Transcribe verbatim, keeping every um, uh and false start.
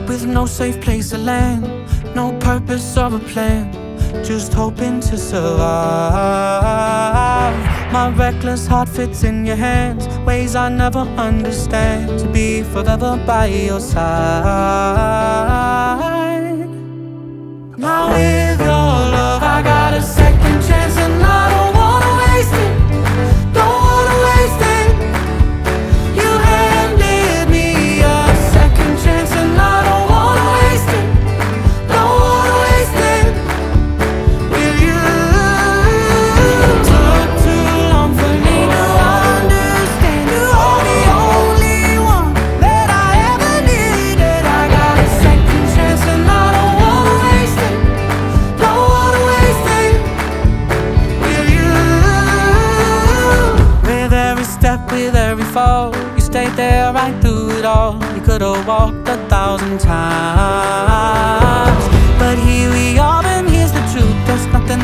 with no safe place to land, no purpose or a plan, just hoping to survive. My reckless heart fits in your hands, ways I never understand, to be forever by your side. Now with your love I got a second chance, and I don't wanna waste it, don't wanna waste it. You handed me a second chance, and I don't wanna waste it, don't wanna waste it with you. Took too long for me to understand, you are the only one that I ever needed. I got a second chance, and I don't wanna waste it, don't wanna waste it with you. With every step, with every fall, you stayed there right through it all. You could've walked a thousand times, but here we are, and here's the truth: there's nothing